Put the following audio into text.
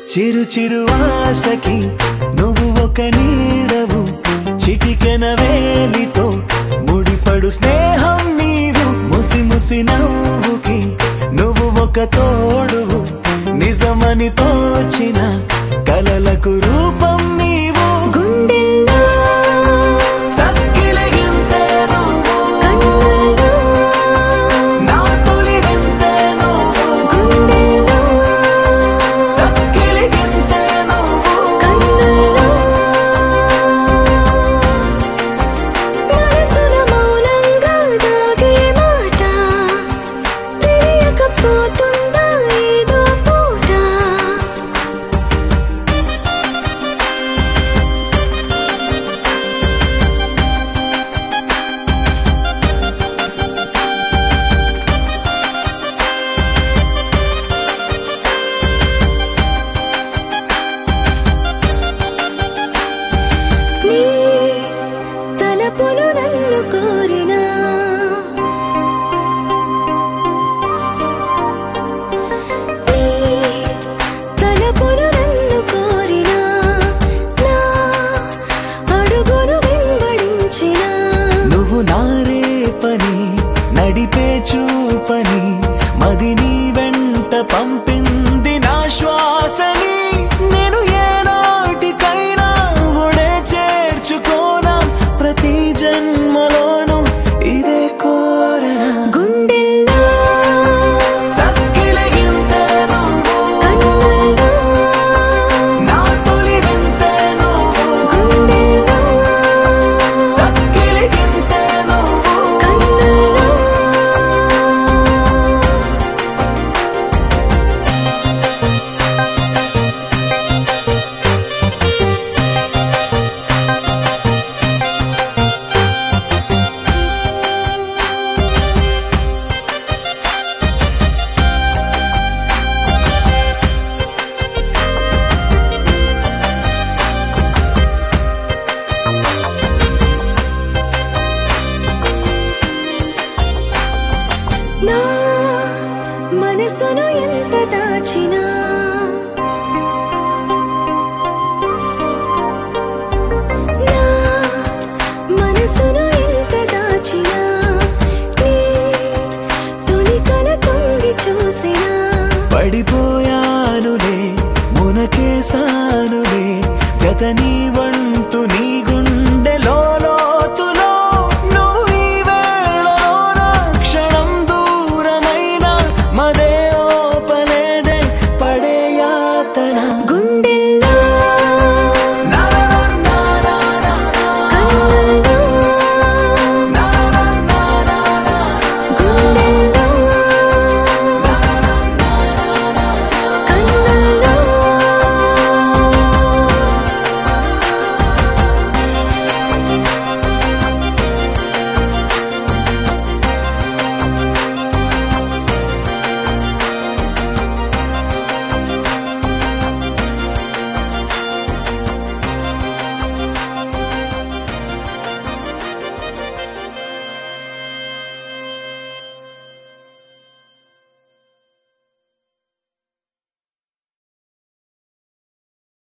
చిరు చిరు ఆశకి నువ్వు ఒక నీడవు, చిటికెన వేలితో ముడిపడు స్నేహం నీవు. ముసి ముసి నవ్వుకి నువ్వు ఒక తోడువు, నిజమని తోచిన కలలకు రూపం నీవు. గుండెల్లో చక్కిలిగింతే నువ్వు, కన్నుల్లో నా తొలి వింతే నువ్వు. గుండెల్లో చక్కిలిగింతే నువ్వు, కన్నుల్లో మనసున మౌనంగా దాగే మాట తెలియకపోతుందా ఏదో పూట. నీ తలపులు నన్ను కోరినా, నీ తలపులు నన్ను కోరినా, నా అడుగును వెంబడించినా. నువ్వు నారే పని నడిపే చూపని, మది నీ వెంట పంపింది నా శ్వాసని. నేను ఏ నాటికైనా ఒడే చేర్చుకోనా, ప్రతి జన్మలోనూ ఇదే కోరనా. గుండెల్లో చక్కిలిగింతే నువ్వు, కన్నుల్లో నా తొలి వింతే నువ్వు. గుండెల్లో చక్కిలిగింతే నువ్వు, కన్నుల్లో నా మనసును ఎంత దాచినా, నా మనసును ఎంత దాచినా, నీ తొలి కల తొంగి చూసినా. పడిపోయానులే మునకేసానులే, జత నీ